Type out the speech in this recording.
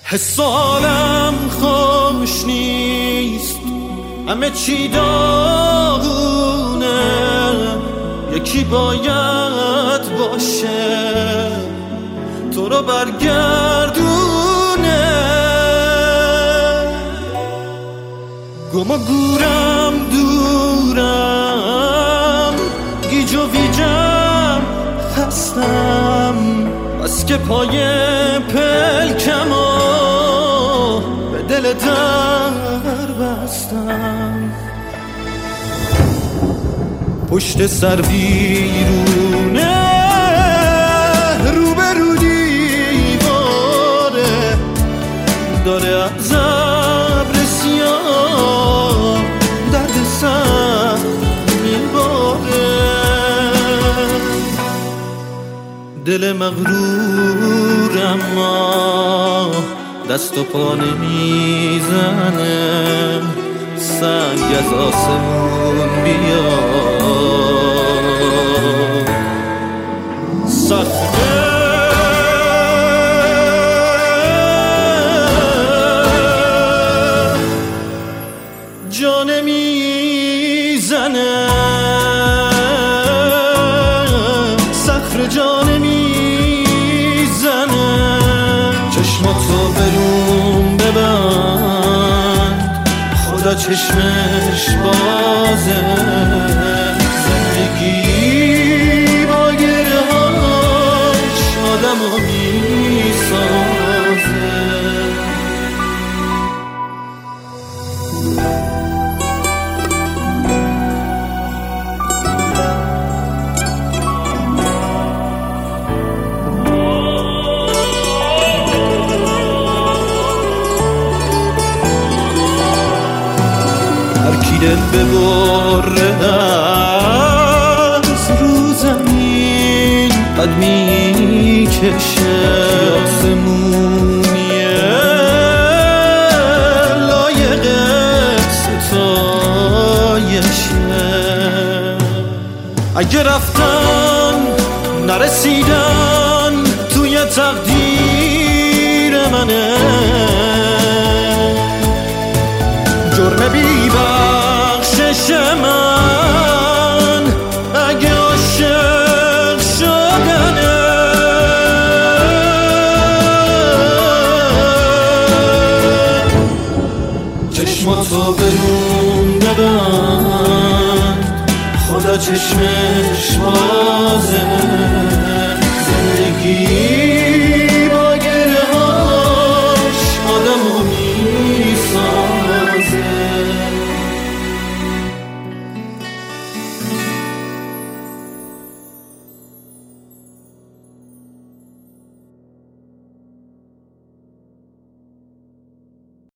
حسالم خوش نیست، همه چی داغونه، یکی باید باشه تو رو برگردونه. گم و گورم دورم، گیج و ویجم خستم، بس که پای پلکم و به دل در بستم. پشت سر بیرونه، روبرو دیواره، داره از ابر سیاه درد سر میباره. دل مغرور اما دست و پا نمیزنه، سنگ از آسمون بیاد. سخته جا نمیزنه، صخره جا نمیزنه. چشماتو بروم ببند، خدا چشمش بازه. زندگی با گره هاش آدمو میسازه. هرکی دل ببره از رو زمین قد میکشه، آسمونیه لایق ستایشه. اگه رفتن نرسیدن توی تقدیر منه، جرم بی بخشش من اگه عاشق شدنه. چشماتو برون نبند، خدا چشمش بازه.